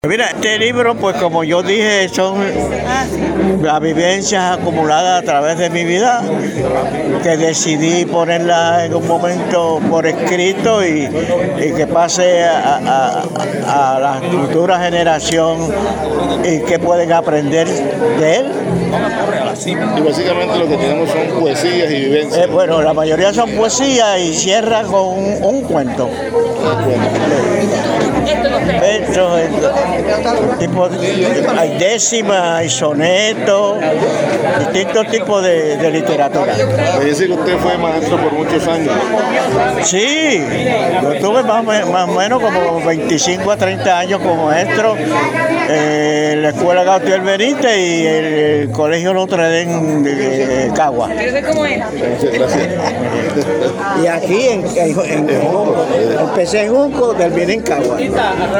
Mira, este libro, pues como yo dije, son las vivencias acumuladas a través de mi vida, que decidí ponerlas en un momento por escrito y que pase a la futura generación y que pueden aprender de él. Y básicamente lo que tenemos son poesías y vivencias. Bueno, la mayoría son poesías y cierra con un cuento. Versos, hay décimas, hay sonetos, distintos tipos de literatura. Me dice que usted fue maestro por muchos años. Sí, yo tuve más o menos como 25 a 30 años como maestro en la Escuela Gautier Benítez y el Colegio Notre Dame de Cagua. Gracias. Y aquí en Junco, empecé en Junco, terminé en Cagua.